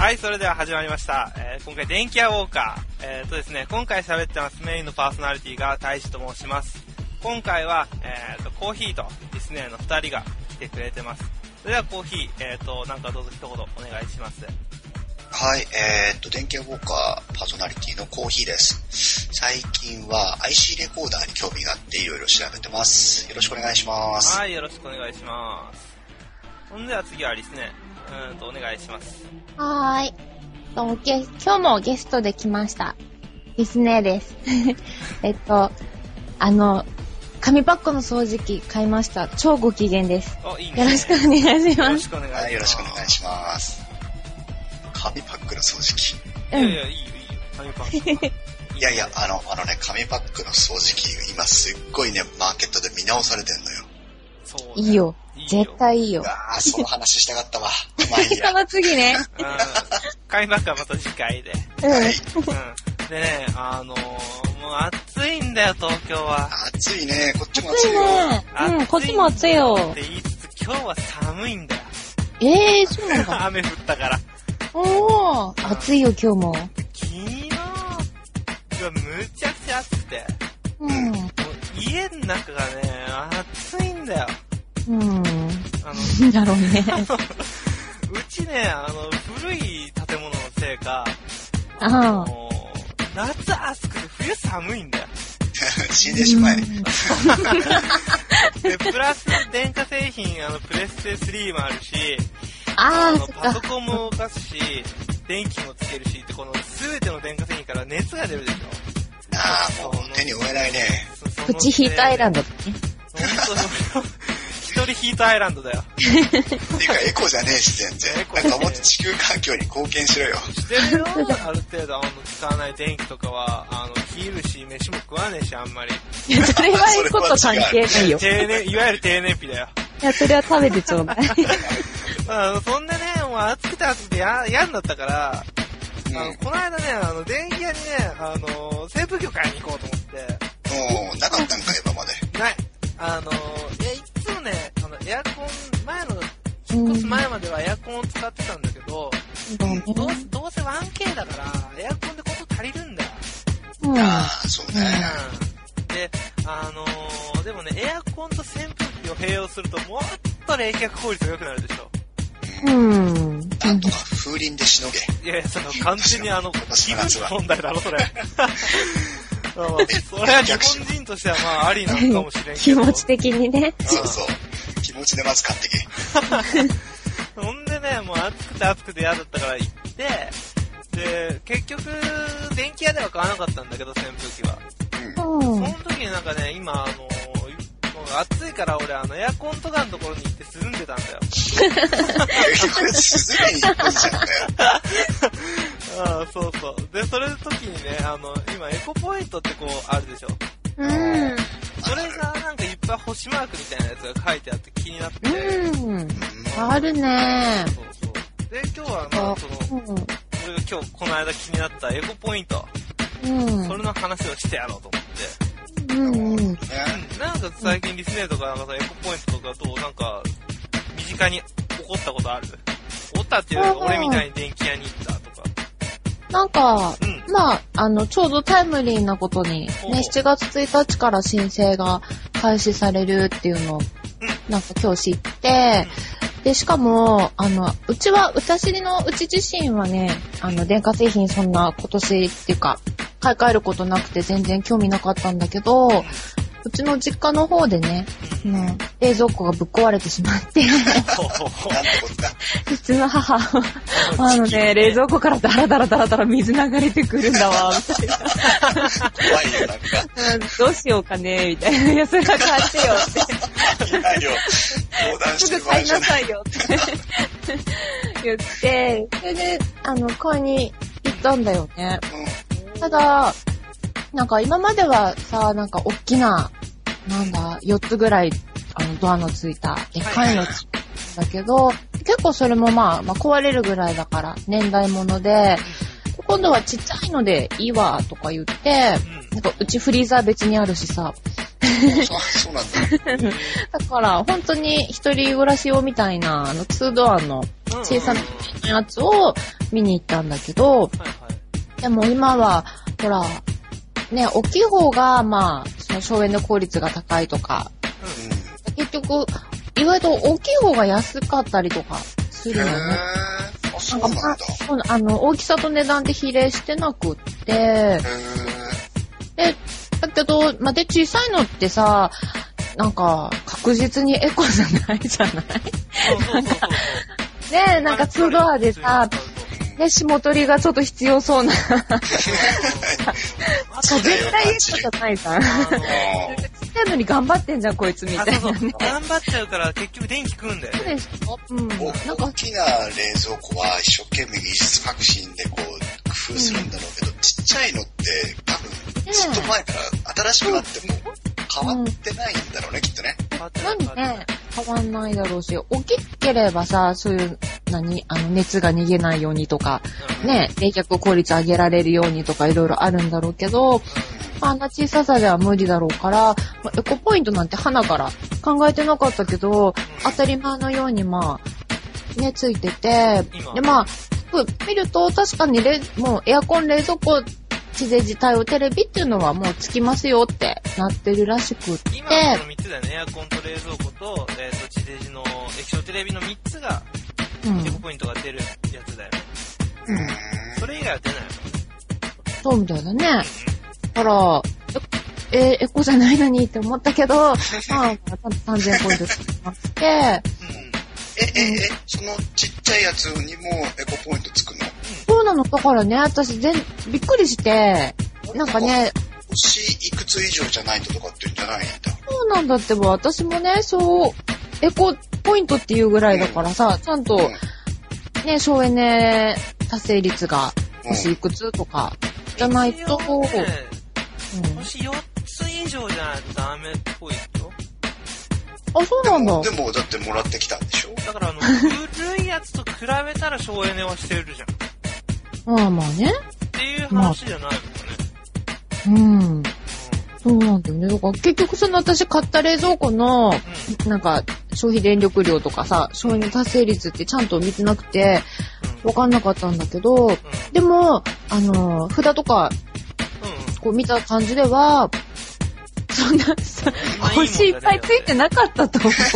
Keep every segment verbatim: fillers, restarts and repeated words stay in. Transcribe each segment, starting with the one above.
はい、それでは始まりました。えー、今回電気屋ウォーカー。えーとですね、今回喋ってますメインのパーソナリティが大志と申します。今回は、えーと、コーヒーとリスネーのふたりが来てくれてます。それではコーヒー、えーと、なんかどうぞ一言お願いします。 はい、えーと、電気屋ウォーカーパーソナリティのコーヒーです。最近は アイシー レコーダーに興味があっていろいろ調べてます。よろしくお願いします。 はい、よろしくお願いします。ほんでは次はリスネー。うーんとお願いします。 はーい。ゲ今日もゲストで来ました。リスネーです。えっと、あの、紙パックの掃除機買いました。超ご機嫌です。 お、いいね。 よろしくお願いします。 よろしくお願いします。 はい、よろしくお願いします。紙パックの掃除機。 うん、いやいや、いいよ、いいよ。紙パック。 いやいや、あの、あのね、紙パックの掃除機、今すっごいね、マーケットで見直されてんのよ。 そう、ね。 いいよ。絶対いいよ。 ああ、その話したかったわ。まあいいや。 その次ね。 うん。買いますか、また次回で。 うん。 はい。 うん。でね、あのー、もう暑いんだよ、東京は。 暑いね、こっちも暑い暑いよ。 ね。うん、こっちも暑いよ。 って言いつつ、今日は寒いんだよ。 ええー、そうなんだ。 雨降ったから。 おー、暑いよ、今日も。 昨日、今むちゃくちゃ暑くて。 うん。 もう家の中がね、暑いんだよ。 うん。 あの、 だろうね。 うちね、あの、古い建物のせいか、 あの夏暑くて冬寒いんだよ。 死んでしまえ。 で、プラス電化製品、あの、プレステスリーもあるし、 あー、 のそっか。 パソコンも動かすし、電気もつけるしって、この全ての電化製品から熱が出るでしょ。 ああ、もう手に負えないね。 プチヒートアイランドだね。 ほんと、一人ヒートアイランドだよ。 ていうかエコじゃねえし全然。なんかもっと地球環境に貢献しろよ。 してるよ。ある程度、あの、使わない電気とかは、あの、消えるし、飯も食わねえし、あんまり。 いや、それはエコと関係ないよ。 低燃、いわゆる低燃費だよ。 いや、それは食べてちょうだい。 あの、そんでね、もう暑くて暑くてや嫌になったから、 うん、 あの、この間ね、あの、電気屋にね、あの、扇風機を買いに行こうと思って。 もう、なかったんか、今まで。 ない。あの、いや、いつもね、あの、エアコン、前の、引っ越す前まではエアコンを使ってたんだけど、 うん、 どうせ、どうせ ワンケー だから、エアコンでこと足りるんだよ。 うん。 ああ、そうね。 うん。で、あのー、でもね、エアコンと扇風機を併用すると、もっと冷却効率が良くなるでしょ。 うん。 なんとか風鈴でしのげ。 いやいや、その、完全にあの、気分問題だろ、それ。まあまあ、それは日本人としてはまあありなのかもしれんけど。 気持ち的にね。 そうそう。気持ちでまず買ってけ。 ほんでね、もう暑くて暑くて嫌だったから行って、で、結局、電気屋では買わなかったんだけど、扇風機は。 うん。 その時になんかね、今、あの、もう暑いから俺、あの、エアコンとかのところに行って涼んでたんだよ。 これ、涼みに行くんじゃんかよ。 ああ、そうそう。で、それの時にね、あの、今、エコポイントってこう、あるでしょ。 うん。 それがなんかいっぱい星マークみたいなやつが書いてあって気になって。 うん。あるね。 そうそう。で、今日はまあ、その、うん、俺が今日この間気になったエコポイント。うん。それの話をしてやろうと思って。 うんうん。うん。 なんか最近リスネーとかなんかさ、エコポイントとかどうなんか、身近に起こったことある？起こったっていうのが俺みたいに電気屋に行ったとか。 なんか、 うん、 まあ、あの、ちょうどタイムリーなことに、ね、しちがつついたちから申請が開始されるっていうのを、なんか今日知って、で、しかも、あの、うちは、私のうち自身はね、あの、電化製品そんな今年っていうか、買い替えることなくて全然興味なかったんだけど、うちの実家の方でね、うん、冷蔵庫がぶっ壊れてしまって、うちの母、あのね、冷蔵庫からダラダラダラダラ水流れてくるんだわ、みたいな。 怖いよ、なんか。 どうしようかね、みたいな。いや、それは買ってよって。 いやよ、相談してる場合じゃない。 すぐ買いなさいよって言って、それで、あの、買いに行ったんだよね。うん、ただ、なんか今まではさ、なんか大きな、なんだ、よっつぐらい、あの、ドアのついた、でかいのついたんだけど、結構それもまあ、まあ壊れるぐらいだから、年代物で、今度はちっちゃいのでいいわ、とか言って、なんかうちフリーザー別にあるしさ。 そう、そうなんだ。 だから、本当に一人暮らし用みたいな、あの、ツードアの小さなやつを、 見に行ったんだけど、 はいはい、 でも今は、ほら、ね、大きい方が、まあ、その省エネ効率が高いとか、うん、結局、意外と大きい方が安かったりとかするよね。 へー、あ、そうなんだ。 なんかあの、大きさと値段で比例してなくって、へー、で、だけど、まあ、で、小さいのってさ、なんか、確実にエコじゃないじゃない？なんか、ね、なんかツードアでさ、ね、霜取りがちょっと必要そうな。絶対エコじゃないじゃん。ちっちゃいのに頑張ってんじゃん、こいつみたいな、ね。 そうそう頑張っちゃうから結局電気食うんだよね。そうでしょ？ うん。なんか大きな冷蔵庫は一生懸命技術革新でこう、工夫するんだろうけど、うん、ちっちゃいのって多分、ずっと前から新しくなっても変わってないんだろうね、うん、きっとね。 何ね、変わんないだろうし、大きければさ、そういう、何、あの、熱が逃げないようにとか、うん、ね、冷却効率上げられるようにとかいろいろあるんだろうけど、あんな小ささでは無理だろうから、まあ、エコポイントなんて花から考えてなかったけど、当たり前のようにまあ、ね、ついてて、でまあ、見ると確かにれもうエアコン、冷蔵庫、地デジ対応テレビっていうのはもうつきますよってなってるらしくって。 今はこのみっつだよね。エアコンと冷蔵庫と、えー、と地デジの液晶テレビのみっつが、エコポイントが出るやつだよね。うん。それ以外は出ないもんね。 そうみたいだね。だから、え、エコじゃないのにって思ったけど、まあ、さんぜんポイントつきまして、うん、 え、え、え、そのちっちゃいやつにもエコポイントつくの？ そうなの。だからね、私全、びっくりして、なんかね、 星いくつ以上じゃないととかって言うんじゃないんだ。 そうなんだってば、私もね、そう、エコポイントっていうぐらいだからさ、うん、ちゃんと、うん、ね、省エネ達成率が星いくつとか、じゃないと、 うんね、うん、星よっつ以上じゃないとダメっぽいよ。 あ、そうなんだ。 でも、でもだってもらってきたんでしょ？ だからあの、古いやつと比べたら省エネはしてるじゃん。 まあまあね。 っていう話じゃないのかね。 うん。そうなんだよね。だから結局その私買った冷蔵庫の、うん、なんか消費電力量とかさ、省エネ達成率ってちゃんと見てなくて、わかんなかったんだけど、うん、でも、あの、札とか、うん、こう見た感じでは、そんな、星いっぱいついてなかったと思うよ。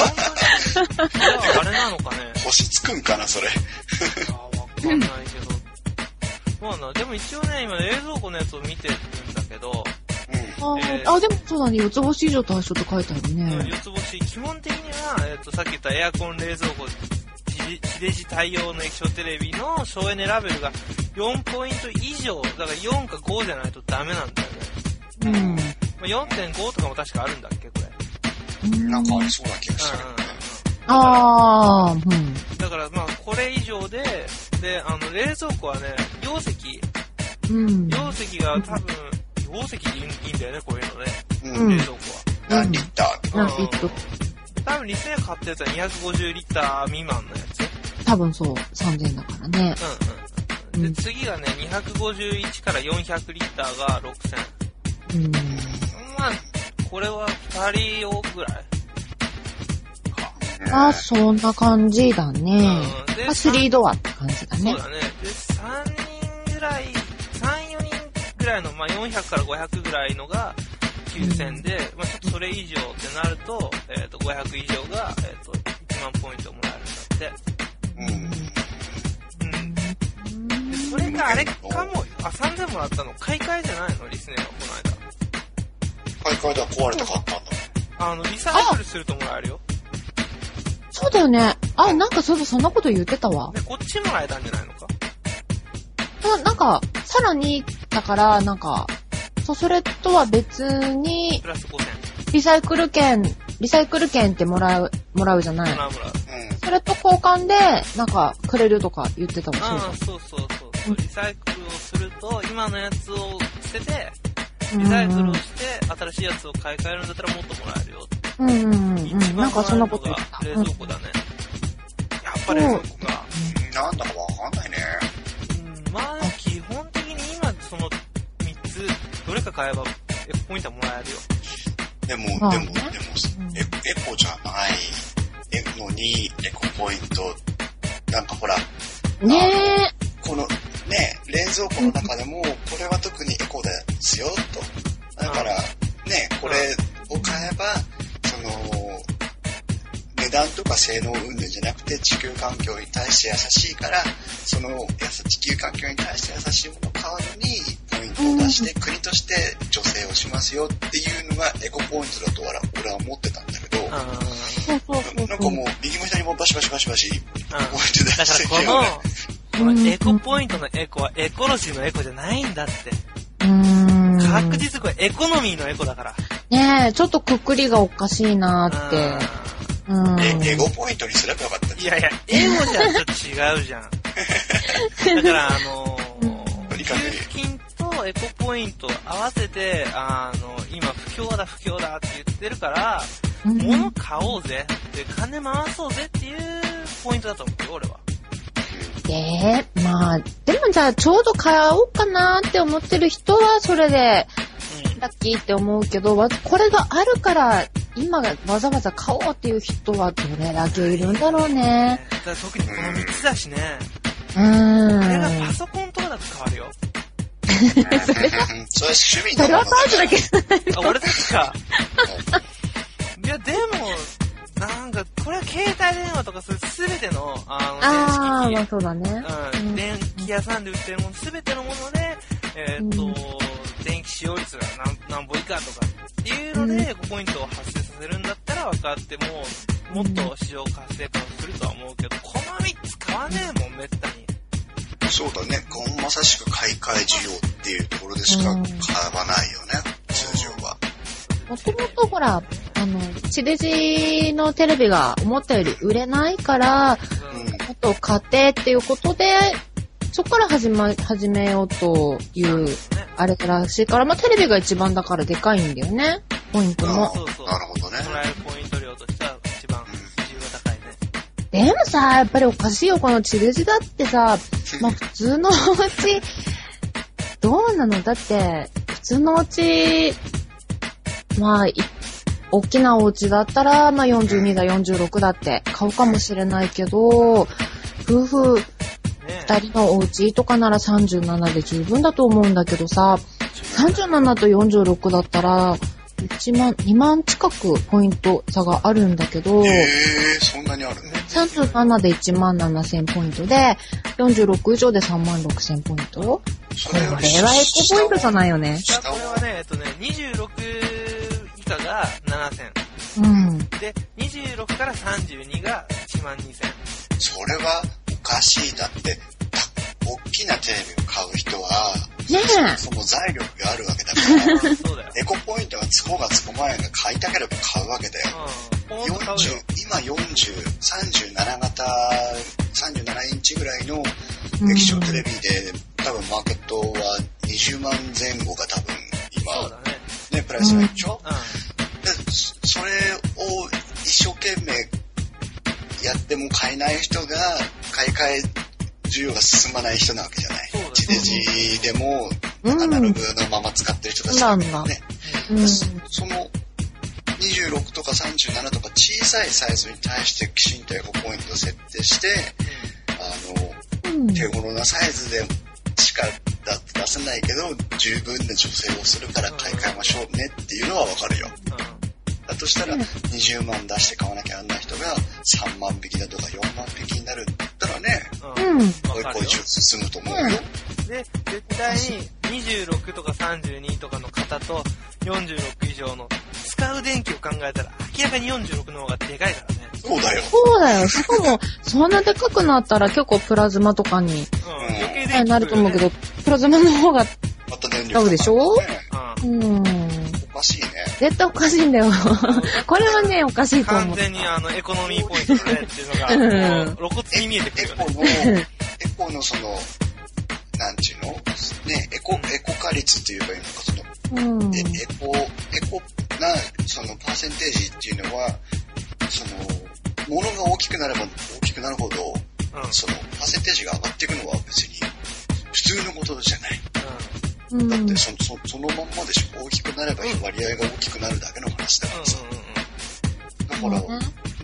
あれなのかね。 星つくんかな、それ。 あ、わかんないけど。まあな、でも一応ね、今冷蔵庫のやつを見てるんだけど、 うん、えー、あ, あ、でもそうだね、四つ星以上対象って書いてあるね。 四つ星、基本的には、えっと、さっき言ったエアコン、冷蔵庫、地デジ対応の液晶テレビの省エネラベルがよんポイント以上、だからよんかごじゃないとダメなんだよね。うん。まあ、よんてんご とかも確かあるんだっけ、これ。 うん、なんかありそうな気がする。 ああ、うん。 だからまあ、これ以上で、で、あの、冷蔵庫はね、容積。うん。容積が多分、容積でいいんだよね、こういうのね。うん。冷蔵庫は。 何リッター？ 何リットル？ 多分、リスネ買ったやつはにひゃくごじゅうリッター未満のやつ。 多分そう、さんぜんだからね。 うんうん。で、次がね、にひゃくごじゅういちからよんひゃくリッターがろくせん。うん。まあ、これはふたり用ぐらい。 あ、そんな感じだね。うん、で、まあ、スリードアって感じだね。 そうだね。で、さんにんぐらい、さん、よにんぐらいの、まあ、よんひゃくからごひゃくぐらいのがきゅうせんで、うん、まあ、ちょっとそれ以上ってなると、えっと、ごひゃく以上が、えっと、いちまんポイントもらえるんだって。うん。うん。で、それがあれかも、あ、さんぜんもらったの、買い替えじゃないの？リスネがこの間。 買い替えでは壊れて買ったんだ。 あの、リサイクルするともらえるよ。 そうだよね。あ、なんかそうだ、そんなこと言ってたわ。 で、こっちもらえたんじゃないのか。 な、なんか、さらに、だから、なんか、そう、それとは別に、 プラスごせん。 リサイクル券、リサイクル券ってもらう、もらうじゃない。 もらうもらう。 うん。それと交換で、なんか、くれるとか言ってたもん。 ああ、そうそうそうそう、うん。リサイクルをすると、今のやつを捨てて、リサイクルをして、新しいやつを買い替えるんだったらもっともらえるよって。 うんうんうん。なんかそんなこと言った。冷蔵庫だね。やっぱ冷蔵庫か。 なんだかわかんないね。 うん、まあ、基本的に今、そのみっつ、どれか買えば、エコポイントはもらえるよ。 でも、でも、でも、エコじゃないのに、エコポイント、なんかほら、 ねえ。 このね、冷蔵庫の中でも、これは特にエコですよ、と。だから、ね、これを買えば、その、値段とか性能云々じゃなくて地球環境に対して優しいから、その地球環境に対して優しいものを買うのにポイントを出して、うん、国として助成をしますよっていうのがエコポイントだと俺は思ってたんだけど、なんかもう右も左もバシバシバシバシポイント出してきて、だからこの、このエコポイントのエコはエコロジーのエコじゃないんだって。 うーん、 確実これエコノミーのエコだから。 ねえ、ちょっとくくりがおかしいなーって。うん、 え、エゴポイントにすればよかった。 いやいや、エゴじゃちょっと違うじゃん。だから、あのー、給付金とエコポイントを合わせて、あの、今不況だ不況だって言ってるから、うん、物買おうぜって、金回そうぜっていうポイントだと思うよ、俺は。 えー、まあ、でもじゃあちょうど買おうかなって思ってる人はそれで、ラッキーって思うけど、これがあるから今がわざわざ買おうっていう人はどれだけいるんだろうね。 だから特にこのみっつだしね。 うーん。 これがパソコンとかだと変わるよ。 それは、それは趣味のそれはパーツだけじゃない。 あ、俺たちか。いや、でも、なんか、これは携帯電話とかすべての、あの、 あー、まあそうだね。 うん。電気屋さんで売ってるもの、すべてのもので、えーっと、うん、電気使用率が何、何本以下とかっていうので、エコポイントを発生させるんだったら分かっても、もっと市場活性化をするとは思うけど、このみっつ買わねえもん、めったに。 そうだね。まさしく買い替え需要っていうところでしか買わないよね、通常は。 もともとほら、あの、地デジのテレビが思ったより売れないから、うん、もっと買ってっていうことで、そこから始ま、始めようという、あれらしいから、まあテレビが一番だからでかいんだよね、ポイントも。 そうそう。 なるほどね。 もらえるポイント量としては一番需要が高いね。 でもさ、やっぱりおかしいよ、この地デジだってさ、まあ普通のお家、どうなの？だって、普通のお家、まあ、大きなお家だったら、まあよんじゅうにだ、よんじゅうろくだって買うかもしれないけど、夫婦二人のお家とかならさんじゅうななで十分だと思うんだけどさ、さんじゅうななとよんじゅうろくだったら、いちまん、にまん近くポイント差があるんだけど、 えー、そんなにあるね。 さんじゅうななでいちまんななせんポイントで、よんじゅうろく以上でさんまんろくせんポイント。これはエコポイントじゃないよね。 これはね、えっとね、にじゅうろく以下がななせん。 うん。 で、にじゅうろくからさんじゅうにがいちまんにせん。 それはおかしい。だって、大きなテレビを買う人は、 ねえ、 その財力があるわけだから、 そうだよ。 エコポイントがつこうがつこまいが買いたければ買うわけだよ。 うん、 よんじゅう、今よんじゅう、さんじゅうなな型、さんじゅうななインチぐらいの液晶テレビで、うん、多分マーケットはにじゅうまんぜん後が多分今、 そうだね。 ね、プライスがいいでしょ、 うん、 で、それを一生懸命やっても買えない人が買い替え需要が進まない人なわけじゃない。地デジでもアナログのまま使ってる人たちだからね。 うんうん、 そのにじゅうろくとかさんじゅうななとか小さいサイズに対してきちんとエコポイントを設定して、あの、うん、手頃なサイズでしか出せないけど十分な助成をするから買い替えましょうねっていうのはわかるよ。だとしたらにじゅうまん出して買わなきゃあんない人がさんまん引きだとかよんまん引きになるんだったらね、 うん、 こういう一応進むと思うよ。うん、 で、絶対ににじゅうろくとかさんじゅうにとかの方とよんじゅうろく以上の使う電気を考えたら明らかによんじゅうろくの方がでかいからね。 そうだよ。 そうだよ。しかも、そんなでかくなったら結構プラズマとかに、うん、 余計電気なると思うけど、プラズマの方がまた電力使うでしょ？うん。 おかしいね。 絶対おかしいんだよ。これはね、おかしいと思う。 完全にあの、エコノミーポイントだねっていうのが、もう露骨に見えてくるよね。 エコの、エコのその、なんちゅうのね、エコ、エコ化率って言えばいいのか、その、うん、エコ、エコな、その、パーセンテージっていうのは、その、物が大きくなれば大きくなるほど、うん、その、パーセンテージが上がっていくのは別に、普通のことじゃない。うん、だってそ、そ、そのまんまでしょ。大きくなれば割合が大きくなるだけの話だからさ。だから、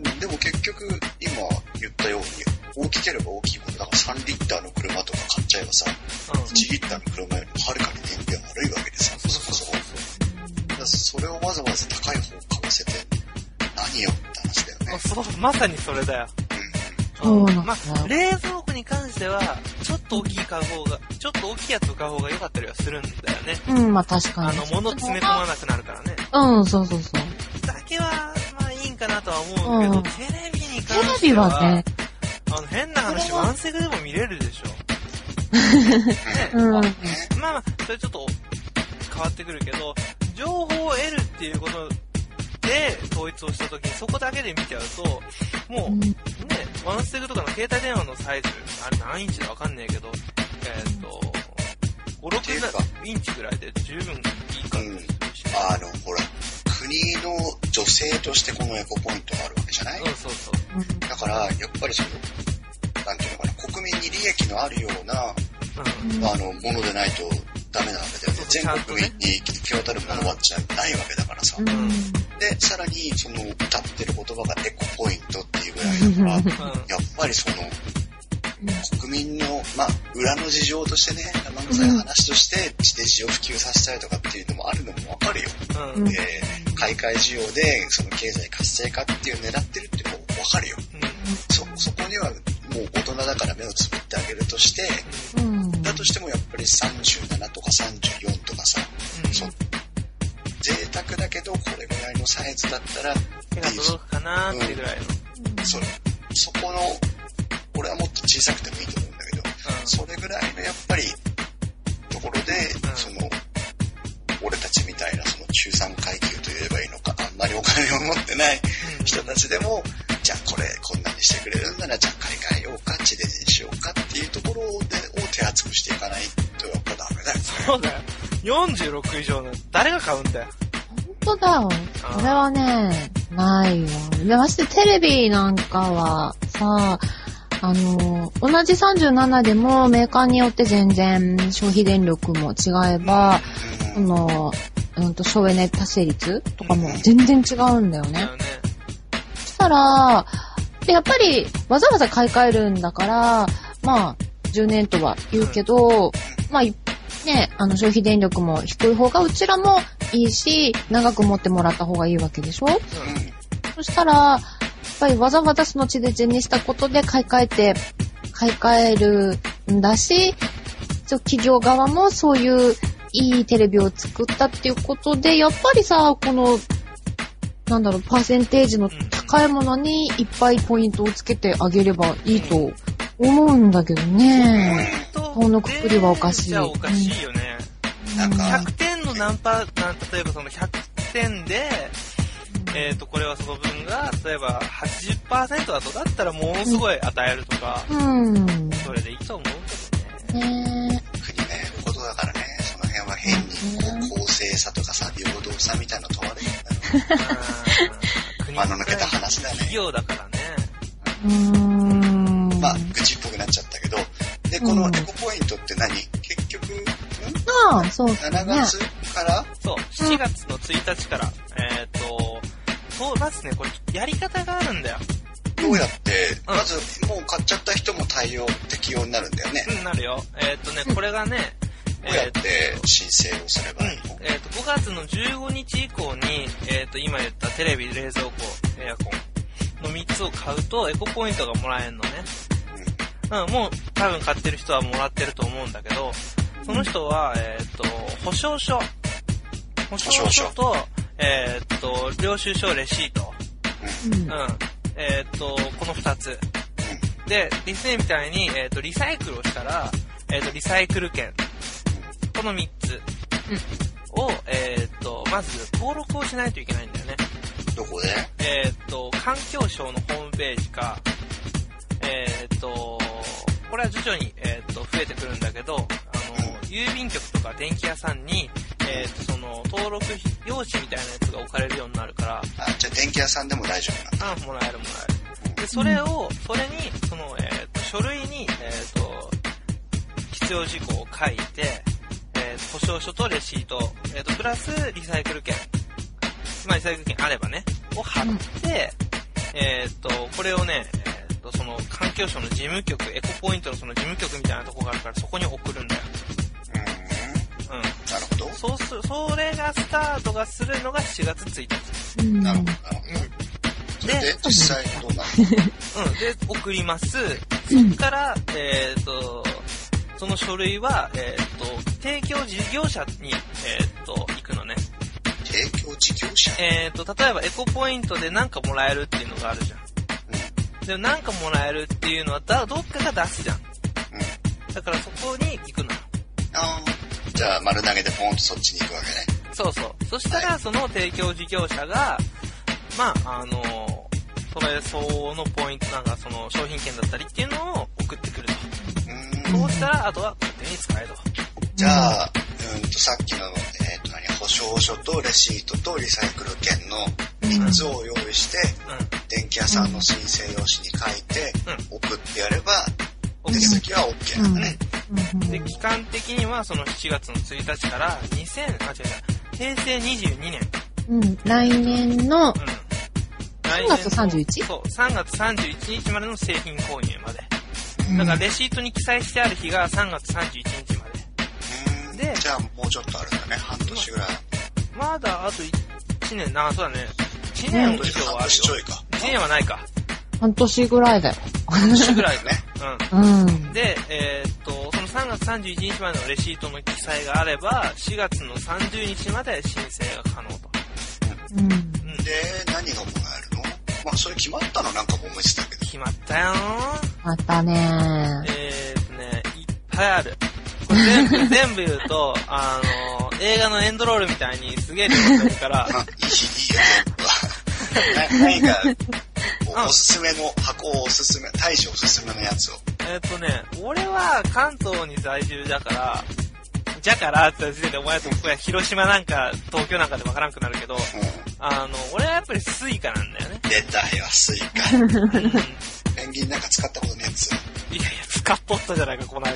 でも結局、今言ったように、大きければ大きいほど、だからさんリッターの車とか買っちゃえばさ、うん、いちリッターの車よりもはるかに燃費が悪いわけでさ、そこそこ。だからそれをわざわざ高い方を買わせて、何よって話だよね。 そう、まさにそれだよ。 うん。うん、 まあ、冷蔵庫に関しては、ちょっと大きい買う方が、ちょっと大きいやつを買う方が良かったりはするんだよね。 うん、まあ確かに。 あの、物詰め込まなくなるからね。 うん、そうそうそう。 だけは、まあいいんかなとは思うけど、うん、テレビに関しては、 テレビはね、 あの、変な話、ワンセグでも見れるでしょ。 ね、うん。 まあまあ、それちょっと変わってくるけど、情報を得るっていうことで統一をしたときにそこだけで見ちゃうと、もう、うん、ね、ワンセグとかの携帯電話のサイズ、あれ何インチだわかんねえけど、えー、っと、ご、ろくインチぐらいで十分いいか、うん、 あの、ほら、国の女性としてこのエコポイントがあるわけじゃない？ そうそうそう。 だから、やっぱりその、なんていうのかな、国民に利益のあるような、うん、あの、ものでないとダメなわけだよね。全国民に行き渡るものはじゃないわけだからさ。うん、で、さらに、その、歌ってる言葉がエコポイントっていうぐらいだから、うん、やっぱりその、国民の、まあ、裏の事情としてね、生臭い話として、自転車を普及させたいとかっていうのもあるのもわかるよ。うん、で、買い替え需要で、その経済活性化っていう狙ってるっていうのもわかるよ。うん、そ、そこには、もう大人だから目をつぶってあげるとして、うん、だとしてもやっぱりさんじゅうななとかさんじゅうよんとかさ、うん、そ贅沢だけどこれぐらいのサイズだったら手が届くかなーってぐらいの、 うん、そ, そこの俺はもっと小さくてもいいと思うんだけど、うん、それぐらいのやっぱりところで、うん、その俺たちみたいなその中産階級と言えばいいのか、あんまりお金を持ってない人たちでも、うん、じゃあこれこんなにしてくれるんならじゃあ買い替えようか、地デジにしようかっていうところでを手厚くしていかないとやっぱダメだよね。 そうだよ。よんじゅうろく以上の誰が買うんだよ。 本当だよ。これはね、ないよ。で、ましてテレビなんかはさ、あの、同じさんじゅうななでもメーカーによって全然消費電力も違えば、この、うんと省エネ達成率とかも全然違うんだよね。そしたら、で、やっぱりわざわざ買い替えるんだから、まあ、じゅうねんとは言うけど、まあ、ね、あの消費電力も低い方がうちらもいいし、長く持ってもらった方がいいわけでしょ？うん、そしたら、やっぱりわざわざその地デジにしたことで買い替えて、買い替えるんだし、企業側もそういういいテレビを作ったっていうことで、やっぱりさ、この、なんだろう、パーセンテージの高いものにいっぱいポイントをつけてあげればいいと思うんだけどね。このくくりはおかしい。 じゃあおかしいよね。なんかひゃくてんの何パー、なん例えばそのひゃくてんで、えっと、これはその分が、例えば はちじゅっパーセント だと、だったらものすごい与えるとか、うん。それでいいと思うけどね。ねえ。国がやることだからね、その辺は変にこう公正さとかさ、平等さみたいなの問われるんだろう。国の抜けた話だね。 企業だからね。 うーん。 まあ、愚痴っぽくなっちゃったけど、で、このエコポイントって何？結局、んああ、そうですね。 しちがつからそう、しちがつのついたちから、えっと、そう、まずね、これ、やり方があるんだよ。 どうやって、うん、まず、もう買っちゃった人も対応、適用になるんだよね。 うん、なるよ。えっとね、これがね、 どうやって申請をすればいいの？ うん、えっと、ごがつのじゅうごにち以降に、えっと、今言ったテレビ、冷蔵庫、エアコンのみっつを買うと、エコポイントがもらえるのね。うん、もう多分買ってる人はもらってると思うんだけど、その人は、えっと、保証書。保証書と、えっと、領収書、レシート。うん。えっと、この二つ。で、リスネみたいに、えっと、リサイクルをしたら、えっと、リサイクル券。この三つを、えっと、まず登録をしないといけないんだよね。 どこで？ えっと、環境省のホームページか、えっと、これは徐々に、えー、と増えてくるんだけど、あの、郵便局とか電気屋さんに、えー、とその登録用紙みたいなやつが置かれるようになるから。 あ、じゃあ電気屋さんでも大丈夫なんだ。 あ、もらえるもらえる。で、それを、それに、その、えー、と書類に、えー、と必要事項を書いて、えー、保証書とレシート、えー、とプラスリサイクル券、まあリサイクル券あればね、を貼って、 えー、っと、これをね、えー、っと、その、環境省の事務局、エコポイントのその事務局みたいなとこがあるから、そこに送るんだよ。 うん。うん。なるほど。 そうする、それがスタートがするのがしがつついたち。 うん。 なるほど、なるほど。で、で実際どうなの？うん。で、送ります。そっから、えー、っと、その書類は、えー、っと、提供事業者に、えー、っと、行くのね。 提供事業者？ えー、っと、例えばエコポイントで何かもらえるっていうのがあるじゃん。うん。でも何かもらえるっていうのは、だ、どっかが出すじゃん。うん。だからそこに行くの。 ああ。じゃあ、丸投げでポンとそっちに行くわけね。 そうそう。そしたら、その提供事業者が、まあ、あの、それ相応のポイント、なんかその商品券だったりっていうのを送ってくると。うーん。そうしたら、あとは勝手に使えと。 じゃあ、うんと、さっきの、えっと、何、保証書とレシートとリサイクル券のみっつを用意して、うん、電気屋さんの申請用紙に書いて、うん、送ってやれば、手続きは OK なんだね。 うん、で、期間的にはそのしちがつのついたちからにせん、あ、違う違う、へいせいにじゅうにねん。 うん、来年の、うん、 さんがつさんじゅういち？ そう、さんがつさんじゅういちにちまでの製品購入まで。だからレシートに記載してある日がさんがつさんじゅういちにちまで。で、 じゃあもうちょっとあるんだね、半年ぐらい。 ま、まだあといちねん、な、そうだね。いちねんと以上はあるよ。 半年ちょいか。 いちねんはないか。 半年ぐらいだよ。 半年ぐらいだね。 うん。うん。 で、えー、っと、そのさんがつさんじゅういちにちまでのレシートの記載があれば、しがつのさんじゅうにちまで申請が可能と。 うん。うん、 で、何がもらえるの？まあ、それ決まったのなんかも思いつたけど。 決まったよー。 またねー。 えーっとね、いっぱいある。これ全部、全部言うと、あの、映画のエンドロールみたいにすげえ出てくるから。 いい、いいよ、全部は。何か、おすすめの、箱をおすすめ、大使おすすめのやつを。 えーっとね、俺は関東に在住だから、じゃからって時点でお前とこや広島なんか東京なんかでわからんくなるけど、うん、あの、俺はやっぱりスイカなんだよね。 出たよ、スイカ。うん、ペンギンなんか使ったことねえやつ。 いやいや、使っとったじゃないか、この間。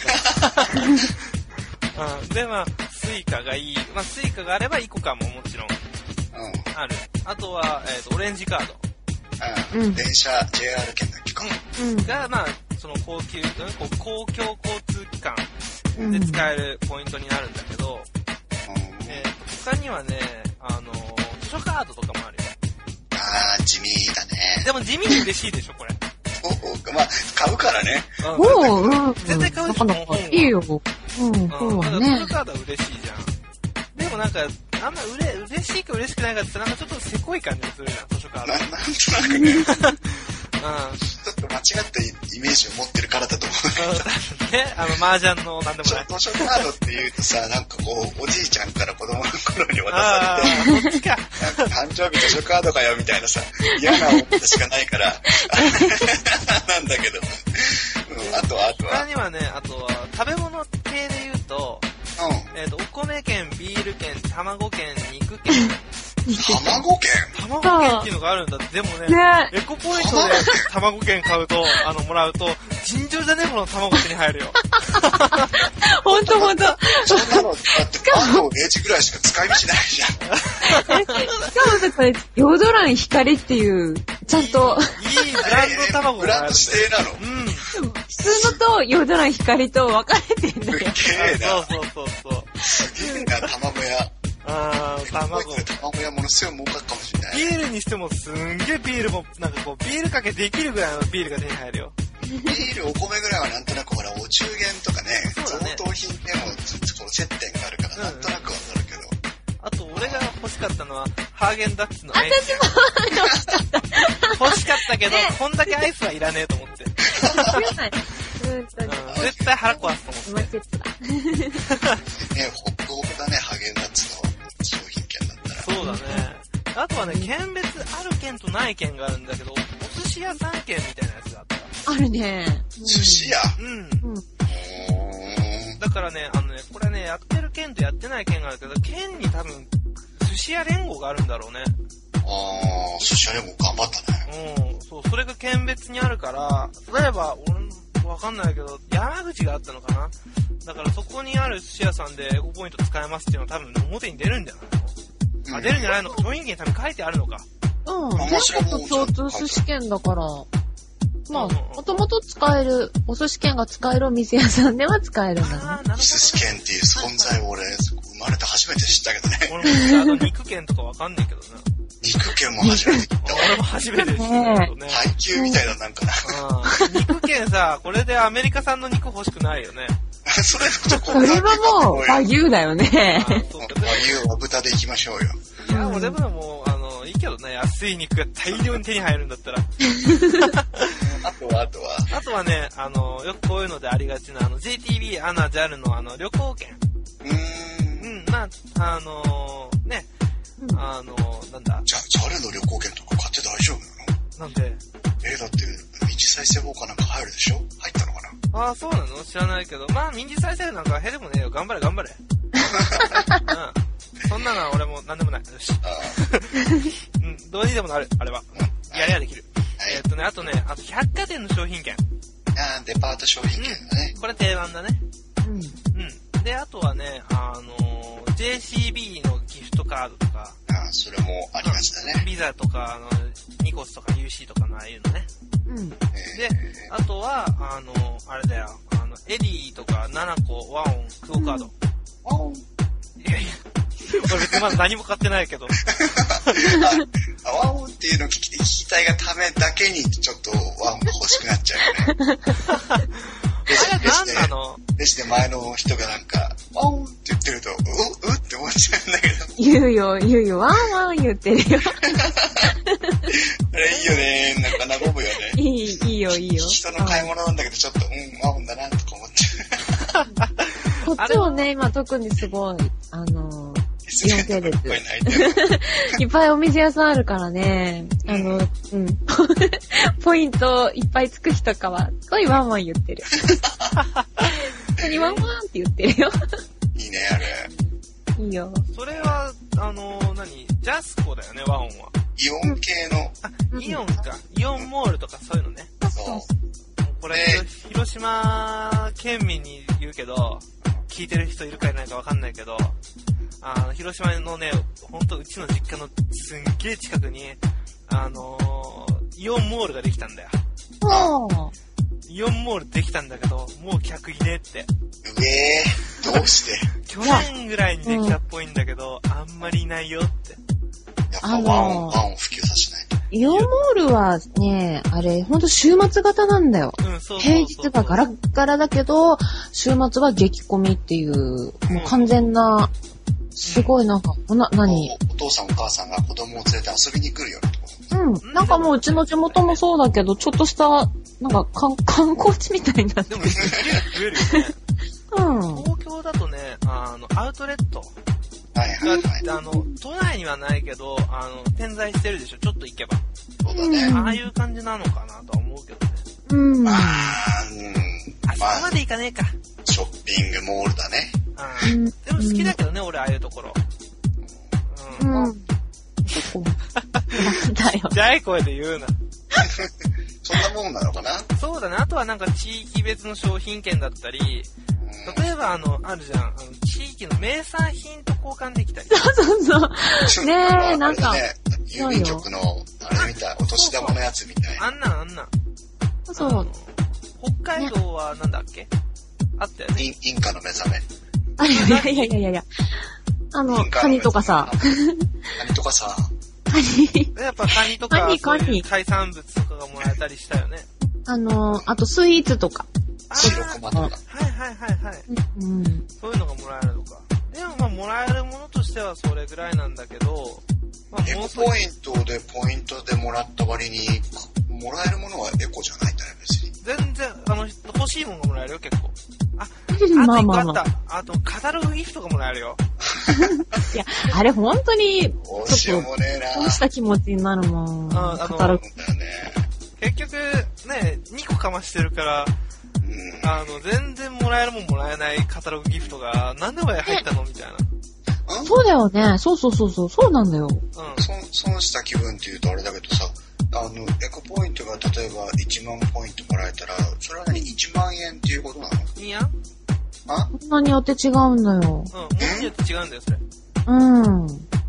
うん、で、まあ、スイカがいい。まあ、スイカがあればイコカももちろん、うん、ある。あとは、えっと、オレンジカード。 うん。電車、ジェイアール 券だっけか。 うん。が、まあ、その高級、公共交通機関で使えるポイントになるんだけど、うん、えー、他にはね、あの、図書カードとかもあるよ。 あー、地味だね。 でも地味に嬉しいでしょ、これ。 おまあ、買うからね。 おうん。 絶対買うでしょ、 なかなかいいよ。うん、うん、そうだね。 図書カードは嬉しいじゃん。でもなんか、あんまうれ、嬉しいか嬉しくないかってなんかちょっとせこい感じがするじゃん、図書カード。 な、なんとなくね。うん。ちょっと間違ったイメージを持ってるからだと思う。ね、あの、麻雀のなんでもない。 図書カードって言うとさ、なんかこう、おじいちゃんから子供の頃に渡されて、 あそっちか。 なんか誕生日図書カードかよみたいなさ、嫌な思いしかないから、なんだけど。うん、あとは、あとは。 他にはね、あとは、食べ物系で言うと、うん、えっと、お米券、ビール券、卵券、肉券。 卵券卵券っていうのがあるんだって。でもね、ねエコポイントで卵券買うと、あの、もらうと、尋常じゃねえもの卵手に入るよ。 ほんとほんと。 そんなの、だってパンとレジぐらいしか使い道ないじゃん。 しかもさ、これ、ヨードラン光っていう、ちゃんと。 いいブランド卵があるんだよ。ブランド指定なの。 うん。 普通のとヨードラン光と分かれてんだよ。 すげえな。 そうそうそうそう。 すげえな、卵屋。 あー、卵。 卵屋ものすごい儲かるかもしれない。 ビールにしてもすんげえビールも、なんかこう、ビールかけできるぐらいのビールが手に入るよ。 ビール、お米ぐらいはなんとなくほら、お中元とかね、贈答品でもこの接点があるから、なんとなくわかるけど。 あと、俺が欲しかったのは、ハーゲンダッツのアイス。私も欲しかった。 欲しかったけど、こんだけアイスはいらねえと思って。うん、絶対腹壊すと思って。 ね、ホクホクだね、ハーゲンダッツの商品券だったら。 そうだね。あとはね、県別ある県とない県があるんだけど、お寿司屋さん県みたいなやつがあった。 あるね。 寿司屋？ うん。だからね、あのね、これね、やってる県とやってない県があるけど、県に多分、寿司屋連合があるんだろうね。 あー、寿司屋連合頑張ったね。うん、そう、それが県別にあるから、例えば、俺、わかんないけど、山口があったのかな？だからそこにある寿司屋さんでエコポイント使えますっていうのは多分表に出るんじゃないの？あ、出るんじゃないのか、商品券多分書いてあるのか。 うん。全国共通寿司券だから、まあ、もともと使える、お寿司券が使えるお店屋さんでは使えるんだね。 お寿司券っていう存在を俺、生まれて初めて知ったけどね。 俺もあの肉券とかわかんないけどな。 肉券も初めて聞いた。 俺も初めて知ったけどね。 配給みたいだなんかな。 肉券さ、これでアメリカ産の肉欲しくないよね。 それとこそれはもう、和牛だよね。 和牛は豚で行きましょうよ。 いや、もうでももう、あの、いいけどね、安い肉が大量に手に入るんだったら。 あとは、あとは。 あとはね、あの、よくこういうのでありがちな、あの、ジェイティービー、アナ、ジャルのあの、旅行券。 うーん。 うん、まあ、あのー、ね、うん、あのー、なんだ。 じゃ、ジャルの旅行券とか買って大丈夫なの？ なんで？ えー、だって、民事再生法かなんか入るでしょ？入ったのかな？ ああ、そうなの？知らないけど。まあ、民事再生なんか減でもねえよ。頑張れ、頑張れ。うん。そんなのは俺も何でもない。よし。うん、どうにでもなる、あれは。うん、やりゃできる。はい、えー、っとね、あとね、あと百貨店の商品券。 ああ、デパート商品券だね、 うん。これ定番だね。うん。うん。で、あとはね、あのー、ジェーシービー のギフトカードとか。 ああ、それもありがちだね。 ビザとか、あの、ニコスとか ユーシー とかのああいうのね。うん。で、あとは、あの、あれだよ、あの、エディとか、ナナコ、ワオン、クオカード。ワオン。いやいや、俺別にまだ何も買ってないけど。 あ、ワオンっていうのを聞き、聞きたいがためだけに、ちょっとワオンが欲しくなっちゃうよね。 あれ何なの？ レジで前の人がなんか、ワオンって言ってると、う、うって思っちゃうんだけど。 言うよ、言うよ、ワンワン言ってるよ。 あれいいよね、なんか和むよね。 いい、いいよ、いいよ。 人の買い物なんだけど、ちょっと、うん、ワオンだな、とか思っちゃう。こっちもね、今特にすごい、あの、イオン系列。いっぱいお店屋さんあるからね、あの、うん。ポイントいっぱいつく日とかは、すごいワンワン言ってる。何ワンワンって言ってるよ。 いいね、あれ。 いいよ。 それは、あの、何？ジャスコだよね、ワオンは。 イオン系の。 あ、イオンか。イオンモールとかそういうのね。 そう。 これ、広島県民に言うけど、聞いてる人いるかいないかわかんないけど、あの、広島のね、ほんとうちの実家のすんげえ近くに、あのー、イオンモールができたんだよ。イオンモールできたんだけど、もう客いねえって。 うえー、どうして？ 去年ぐらいにできたっぽいんだけど、うん、あんまりいないよって。 やっぱワン、ワンを普及させないと。 イオンモールはね、あれ、ほんと週末型なんだよ。 うん、そうそうそうそう。 平日はガラッガラだけど、週末は激混みっていう、もう完全な、すごいなんか、な、何？ お父さんお母さんが子供を連れて遊びに来るよってこと。 うん。なんかもううちの地元もそうだけど、ちょっとした、なんか観観光地みたいになってる。 でも、増えるよね。 うん。 東京だとね、あの、アウトレット。 はいはいはい。 あの、都内にはないけど、あの、点在してるでしょ、ちょっと行けば。 そうだね。 ああいう感じなのかなとは思うけどね。 うん。 まあ、 うん。あそこまで行かねえか。 ショッピングモールだね。 うん。でも好きだけどね、俺、ああいうところ。 うん。うん。結構。なんだよ。 じゃい声で言うな。 そんなもんなのかな？ そうだね。あとはなんか地域別の商品券だったり、例えばあの、あるじゃん。あの、地域の名産品と交換できたり。 そうそうそう。ねえ、なんか。 郵便局の、あれみたい、お年玉のやつみたい。 あんなんあんなん。 そう。 北海道はなんだっけ？あったよね。 イン、インカの目覚め。 あ、いやいやいやいやいや。あの、カニとかさ。 カニとかさ。 カニ。 やっぱカニとか、そういう海産物とかがもらえたりしたよね。 あの、あとスイーツとか。 白熊とか。 はいはいはいはい。うん。そういうのがもらえるとか。でもまあもらえるものとしてはそれぐらいなんだけど、まあ、 エコポイントでポイントでもらった割に、もらえるものはエコじゃないんだね、別に。 全然、あの、欲しいものがもらえるよ、結構。あ、あと一個あった。まあまあまあ、あと、カタログギフトがもらえるよ。 いや、あれ本当に、 どうしようもねえな。 そうした気持ちになるもん。 ああの、カタログだよね。結局、ね、にこかましてるから、うん、あの、全然もらえるもんもらえないカタログギフトが、何でも入ったのみたいな。 そうだよね。そうそうそうそう。そうなんだよ。うん。 損、損した気分って言うとあれだけどさ、あの、エコポイントが例えばいちまんポイントもらえたら、それは何 ?いちまんえんっていうことなの？ いや。 あ？ こんなによって違うんだよ。うん。 ものによって違うんだよ、それ。 うん。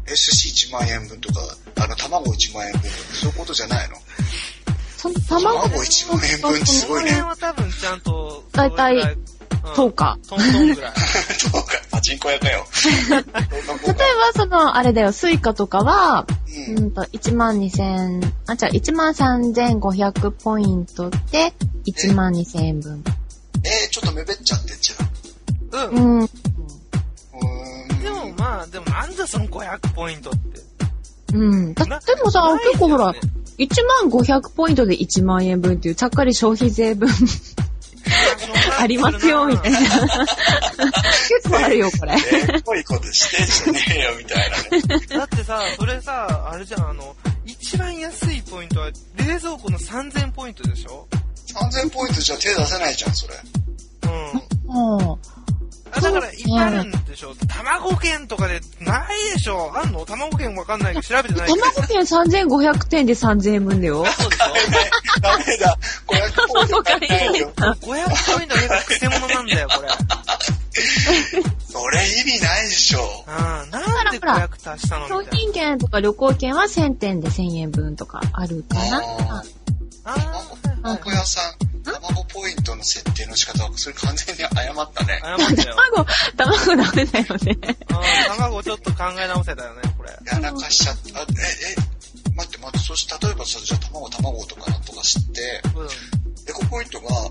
エスシーいちまんえんぶんとか、あの、卵いちまんえんぶんとか、そういうことじゃないの？ その卵卵いちまんえんぶんってすごいね。 この辺は多分ちゃんと、 だいたい、そうか。 トントンぐらい。 そうか、パチンコ屋かよ。 例えば、その、あれだよ、スイカとかは、うん、うんと、いちまんにせん、あ、じゃあ、いちまんさんぜんごひゃくポイントで、いちまんにせんえんぶん。 えー、ちょっとめべっちゃってんじゃん。うん。うん。 うーんでもまあ、でもなんでそのごひゃくポイントって。 うん。だでもさ、ね、結構ほら、いちまんごひゃくポイントでいちまんえんぶんっていう、ちゃっかり消費税分。ありますよ、みたいな。結構あるよ、これ。 えー、っぽいことしてんじゃねえよ、みたいなね。 だってさ、それさ、あれじゃん、あの、一番安いポイントは、冷蔵庫のさんぜんポイントでしょ ? さんぜんポイントじゃ手出せないじゃん、それ。 うん。うん。あ、だから、いっぱいあるんでしょ、うん、卵券とかでないでしょあんの卵券わかんないけど調べてないけど。 卵券さんぜんごひゃくてんでさんぜんえんぶんだよ。 そうでしょダメだ。ごひゃくポイント買えないよ。 ごひゃくポイントはくせ者なんだよ、これ。 それ意味ないでしょ。 うん。なんでごひゃく足したのみたいな。 商品券とか旅行券はせんてんでせんえんぶんとかあるかな。 ああ。卵屋さん。卵ポイントの設定の仕方は、それ完全に誤ったね。 誤ったよ。 卵、卵ダメだよね。 ああ、卵ちょっと考え直せたよね、これ。 やらかしちゃった。え、え、待って待って、そして例えばさ、じゃあ卵、卵とかなんとかして、うん、エコポイントが、んあ、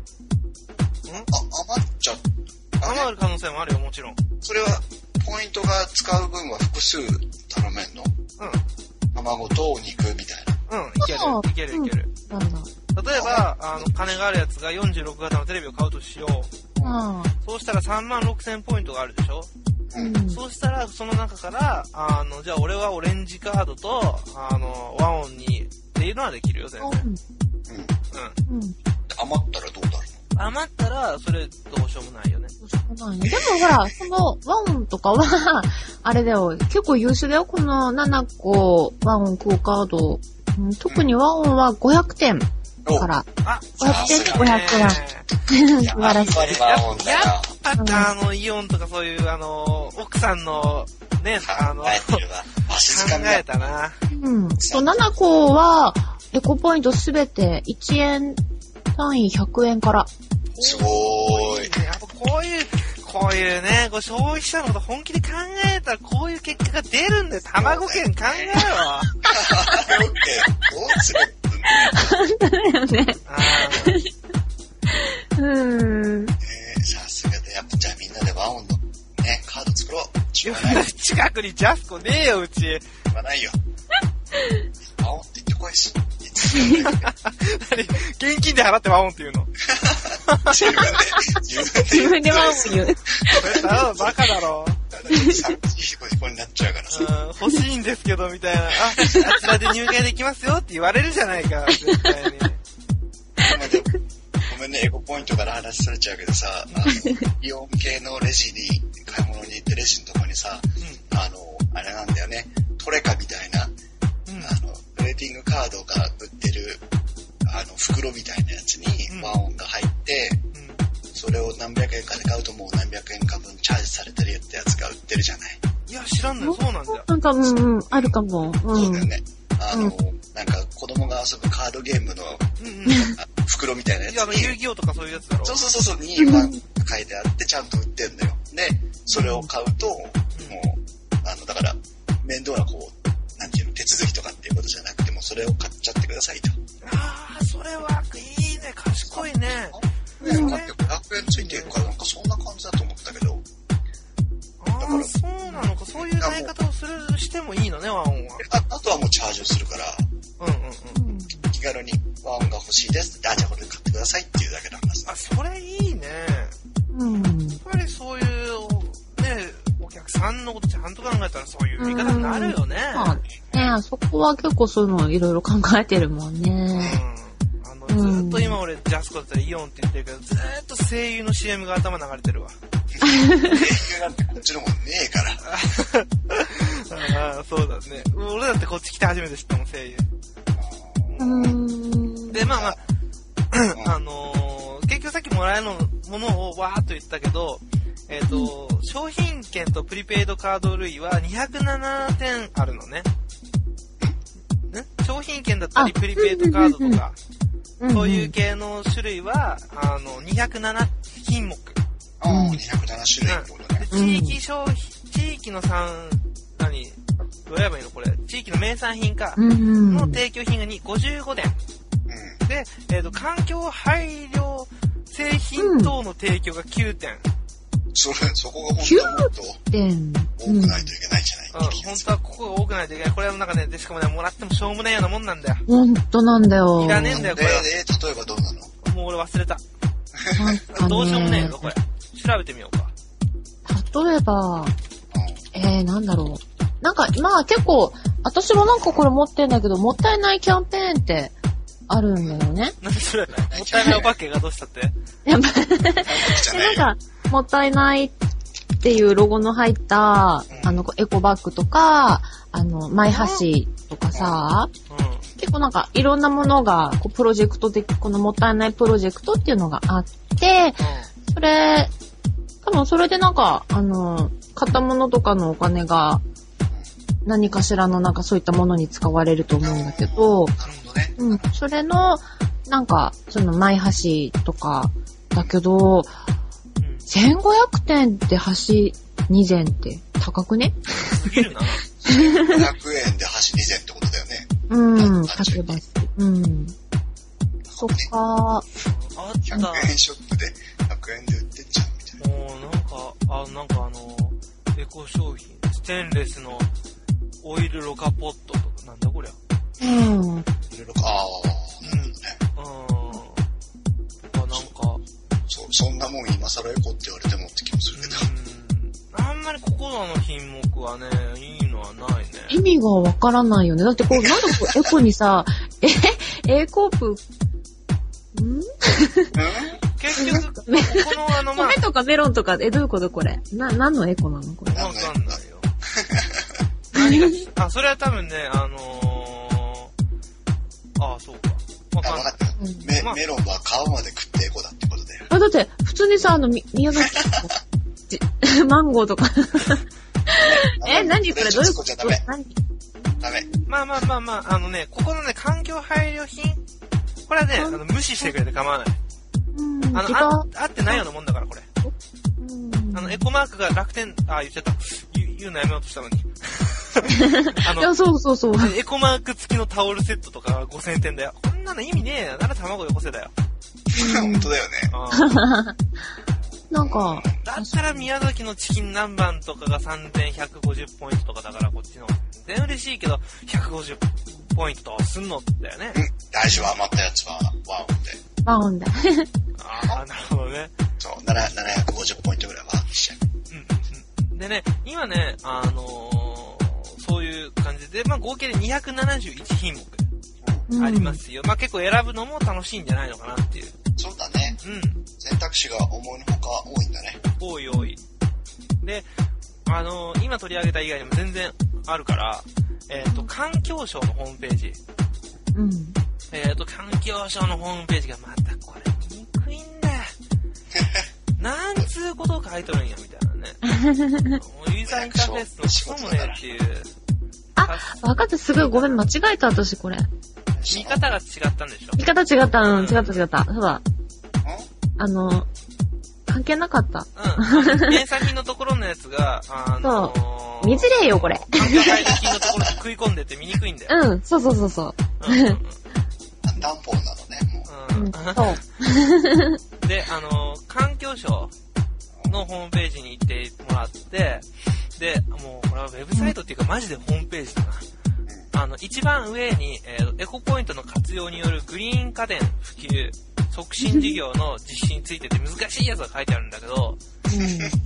余っちゃった。 余る可能性もあるよ、もちろん。 それは、ポイントが使う分は複数頼めんの？うん。卵と肉みたいな。 うん、いける、いける、いける。 うん、なんだ。 例えば、あの、金があるやつがよんじゅうろく型のテレビを買うとしよう。うん。そうしたらさんまんろくせんポイントがあるでしょ？うん。そうしたら、その中から、あの、じゃあ俺はオレンジカードと、あの、和音に、っていうのはできるよ、全然。うん。うん。 うん。うん。余ったらどうなるの？ 余ったら、それ、どうしようもないよね。 どうしようもないね。でもほら、その、和音とかは、あれだよ、結構優秀だよ、このななこ和音クオカード。うん、特に和音はごひゃくてんから。あ、ごひゃくてんでごひゃくえん。素晴らしい。 やっぱ、あの、イオンとかそういう、あの、奥さんの、ね、あの、考えたな。 うん。と、ななこは、エコポイントすべていちえん単位ひゃくえんから。 すごーい。 やっぱこういう、こういうね、こう消費者のこと本気で考えたらこういう結果が出るんだよ。卵券考えろ。 卵券どうする本当だよね。うーん。 えー、さすがで、やっぱじゃあみんなで和音のね、カード作ろう。 近くにジャスコねえよ、うち。 言わないよ。和音って言ってこいし。 現金で払って和音って言うの？ 自分で、 自分で和音言う。 バカだろ。 寂しい子になっちゃうからさ。 欲しいんですけど、みたいな。あ、あちらで入会できますよって言われるじゃないか、絶対に。 ごめんね、エコポイントから話されちゃうけどさ、あの、イオン系のレジに、買い物に行ってレジのとこにさ、うん、あの、あれなんだよね、トレカみたいな、うん、あの、レーティングカードが売ってる、あの、袋みたいなやつに和音が入って、うん、それを何百円かで買うともう何百円か分チャージされてるってやつが売ってるじゃない。 いや、知らんのよ、そうなんだよ。 なんか、うんうん、あるかも。うん、 そうだよね。あの、うん、なんか子供が遊ぶカードゲームの、うんうん、袋みたいなやつに。いや、あの、 遊戯王とかそういうやつだろ。 そうそうそうそう、にまん書いてあってちゃんと売ってんだよ。で、それを買うと、うん、もう、あの、だから、面倒なこう、なんていうの、手続きとかっていうことじゃなくても、それを買っちゃってくださいと。 ああ、それはいいね、賢いね。 ね、だってごひゃくえんついてるからなんかそんな感じだと思ったけど。 ああ、そうなのか。そういう買い方をする、してもいいのね、和音は。 あ、あとはもうチャージをするから、 うんうんうん。 気軽に和音が欲しいですって、あ、じゃあこれ買ってくださいっていうだけの話。 あ、それいいね。 うん。 やっぱりそういう、ね、お客さんのことちゃんと考えたらそういう言い方になるよね。 まあね、そこは結構そういうのいろいろ考えてるもんね。 うん。あの、ずっと今俺、ジャスコだったらイオンって言ってるけど、ずーっと声優の シーエム が頭流れてるわ。 声優なんてこっちのもんねえから。 ああ、そうだね。俺だってこっち来て初めて知ったもん、声優。 うーん。 で、まあまあ、あのー、結局さっきもらえるのものをわーっと言ったけど、 えっ、ー、と、うん、商品券とプリペイドカード類はにひゃくななてんあるのね。ね、商品券だったりプリペイドカードとか、そういう系の種類は、あの、にひゃくななひんもく。 ああ、にひゃくなな種類ってことね。 地域消費、地域の産、何、どうやればいいのこれ。地域の名産品か、の提供品がにごじゅうごてん。うん、で、えっ、ー、と、環境配慮製品等の提供がきゅうてん。 それ、そこが本当はもっと多くないといけないんじゃない、うん、うん、 本当はここが多くないといけない。これはなんかね、でしかもね、もらってもしょうもないようなもんなんだよ。 ほんとなんだよ。 いらねえんだよ、これ。 えー、例えばどうなの？ もう俺忘れた。どうしようもねえよ、これ。調べてみようか。 例えば、えー、なんだろう。なんか、まあ結構、私もなんかこれ持ってんだけど、もったいないキャンペーンってあるんだよね。 なんでそれ、もったいないお化けがどうしたってやっぱなんか、もったいないっていうロゴの入った、あの、エコバッグとか、あの、マイ箸とかさ、うんうん、結構なんか、いろんなものが、こう、プロジェクト的、このもったいないプロジェクトっていうのがあって、うん、それ、多分それでなんか、あの、買ったものとかのお金が、何かしらのなんかそういったものに使われると思うんだけど、うん、それの、なんか、その、マイ箸とか、だけど、せんごひゃくてんで箸にぜんって高くね？ すぎるな。 せんごひゃくえんで箸にぜんってことだよね。 うん、例えば、うん。そっか。あった。 ひゃくえんショップでひゃくえんで売ってっちゃうみたいな。 もうなんか、あ、なんかあの、エコ商品、ステンレスのオイルろ過ポットとか、なんだこりゃ。 うん。 オイルろ過、ああ、なるほどね。 うん。とかなんか、 そ, そんなもん今更エコって言われてもって気もするけど。 うん。あんまりここの品目はね、いいのはないね。 意味がわからないよね。だってこう、なんでこうエコにさ、え、A コープ、ん結局、このあの、まあ、 米とかメロンとか、え、どういうことこれ？な、何のエコなのこれ。 わかんないよ。何が、あ、それは多分ね、あのー、ああ、そうか。わかんない。 メ, ま、メロンは皮まで食ってエコだってことだよ。 あ、だって、普通にさ、あの、み、宮崎マンゴーとか。え、何これどういうこと？ ダメ。ダメ。 まあまあまあまあ、あのね、ここのね、環境配慮品これはね、あの無視してくれて構わない。 うん、 あの、あ、合ってないようなもんだから、これ。あの、エコマークが楽天、あ、言っちゃった。言, 言うのやめようとしたのに。 あの、いや、そうそうそう。 エコマーク付きのタオルセットとかごせんてんだよ。こんなの意味ねえよ。なら卵よこせだよ。 本当だよね。 なんか。 だったら宮崎のチキン南蛮とかがさんぜんひゃくごじゅうポイントとかだからこっちの。全然嬉しいけど、ひゃくごじゅうポイントとすんのだよね。 うん。大丈夫、余ったやつはワンオンで。 ワンオンで。 ああ、なるほどね。 そう、ななひゃくごじゅうポイントぐらいはしちゃう。 うんうん。でね、今ね、あのー、そういう感じで、まあ合計でにひゃくななじゅういちひんもくありますよ。うん、まあ結構選ぶのも楽しいんじゃないのかなっていう。 そうだね。 うん。 選択肢が思いのほか多いんだね。 多い多い。で、あのー、今取り上げた以外にも全然あるから、えっと、環境省のホームページ。 うん。 えっと、環境省のホームページがまたこれ見にくいんだよ。なんつうことを書いとるんや、みたいなね。もうユーザーインターフェースのしこもねっていう。 あ、分かった、すごい。ごめん、間違えた、私、これ。 見方が違ったんでしょ？ 見方違った、うん、違った違った。そうだ。あの、関係なかった。 うん。原産品のところのやつが、あのー、 そう。見づれえよ、これ。 環境配慮品のところに食い込んでて見にくいんだよ。 うん、そうそうそうそう。うんうんうん。 ダンポンなのね、もう。 うん、そう。 で、あのー、環境省のホームページに行ってもらって、で、もう、これはウェブサイトっていうか、マジでホームページだな。あの、一番上に、えー、エコポイントの活用によるグリーン家電普及促進事業の実施についてて難しいやつが書いてあるんだけど、うん、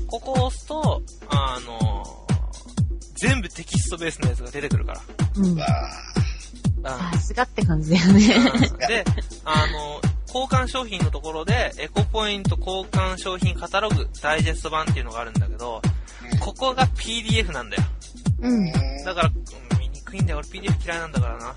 ここを押すと、あのー、全部テキストベースのやつが出てくるから。 うん。ああ、すがって感じだよね。 で、あのー、交換商品のところで、エコポイント交換商品カタログダイジェスト版っていうのがあるんだけど、ここが ピーディーエフ なんだよ。 うん。 だから、見にくいんだよ。俺 ピーディーエフ 嫌いなんだからな。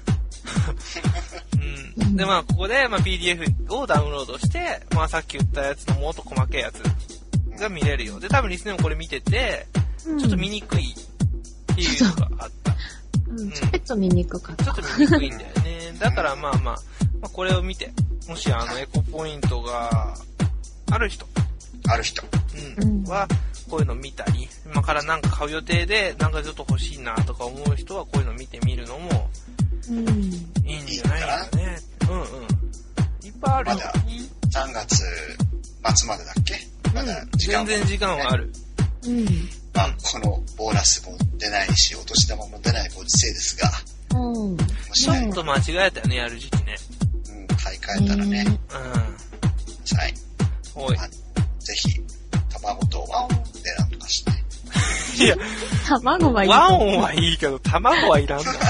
うん。で、まあ、ここで、まあ、ピーディーエフ をダウンロードして、まあ、さっき言ったやつのもっと細けいやつが見れるよ。で、多分リスナーもこれ見てて、うん、ちょっと見にくいっていうのがあった。 うん、ちょっと見にくかった。 ちょっと見にくいんだよね。だからまあまあ、まあ、これを見て、もしあのエコポイントがある人、 ある人、 うん、はこういうの見たり、今からなんか買う予定でなんかちょっと欲しいなとか思う人はこういうの見てみるのもいいんじゃないかね。うんうん。いっぱいある。 まださんがつ末までだっけ？まだ時間、 ね、全然時間はある。 うん。 まあ、このボーナスも出ないし、お年玉も出ないご時世ですが、 うん、 ちょっと間違えたよね、やる時期ね。 うん、買い替えたらね。うん。はい。 おい。 ぜひ、卵とワンオンでなんとかして。 いや、 卵はいい。 ワンオンはいいけど、卵はいらんの。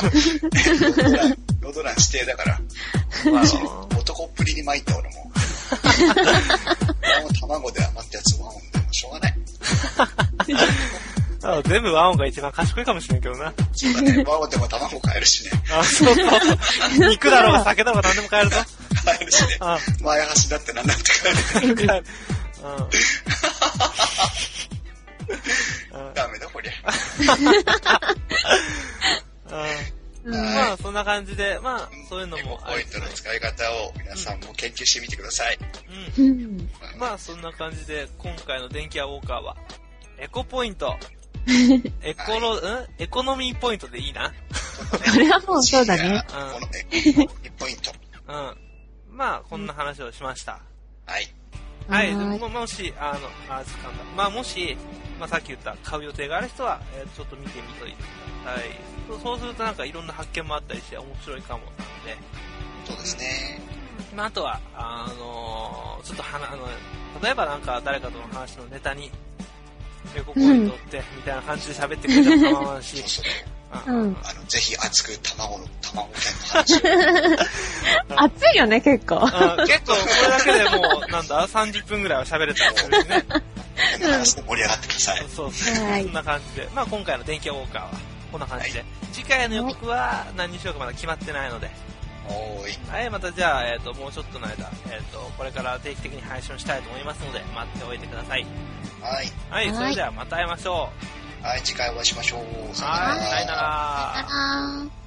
ロドラン指定だから、男っぷりに参った俺も。卵で余ったやつワンオンでもしょうがない。 あ全部ワンオンが一番賢いかもしれんけどな。 そうだね。ワンオンでも卵買えるしね。 あ、そうそう。肉だろうが酒だろうが何でも買えるぞ。 買えるしね。前橋だって何だって買える。買える。ダメだこりゃ。 まあそんな感じで、まあそういうのもポイントの使い方を皆さんも研究してみてください。 うん。まあそんな感じで今回の電気屋ウォーカーはエコポイント、エコロ、はい、んエコノミーポイントでいいな。 それはもうそうだね。 このエコノミーポイント。 うん。まあこんな話をしました。 はい。 はい。でももしあのあ時間だ。まあもしまあさっき言った買う予定がある人は、えー、ちょっと見てみといてください。そうするとなんかいろんな発見もあったりして面白いかもなので。 そうですね。 まああとはあのー、ちょっとはなあの例えばなんか誰かとの話のネタにエコポイントって、うん、みたいな感じで喋ってくれたら構わんし。 そうそう。うん、あのぜひ熱く卵の卵券の話を。 熱いよね結構。 結構これだけでもうなんださんじゅっぷんぐらいは喋れたりするしね。 こんな話で盛り上がってください。 そうそう。はい、そんな感じで、まあ今回の電気屋ウォーカーはこんな感じで、はい、次回の予告は何にしようかまだ決まってないので。 おーい。 はい、またじゃあ、えっ、ー、と、もうちょっとの間、えっ、ー、と、これから定期的に配信したいと思いますので、待っておいてください。 はい。 はい、それではまた会いましょう。はい、次回お会いしましょう。 さよなら。 はい、さよなら。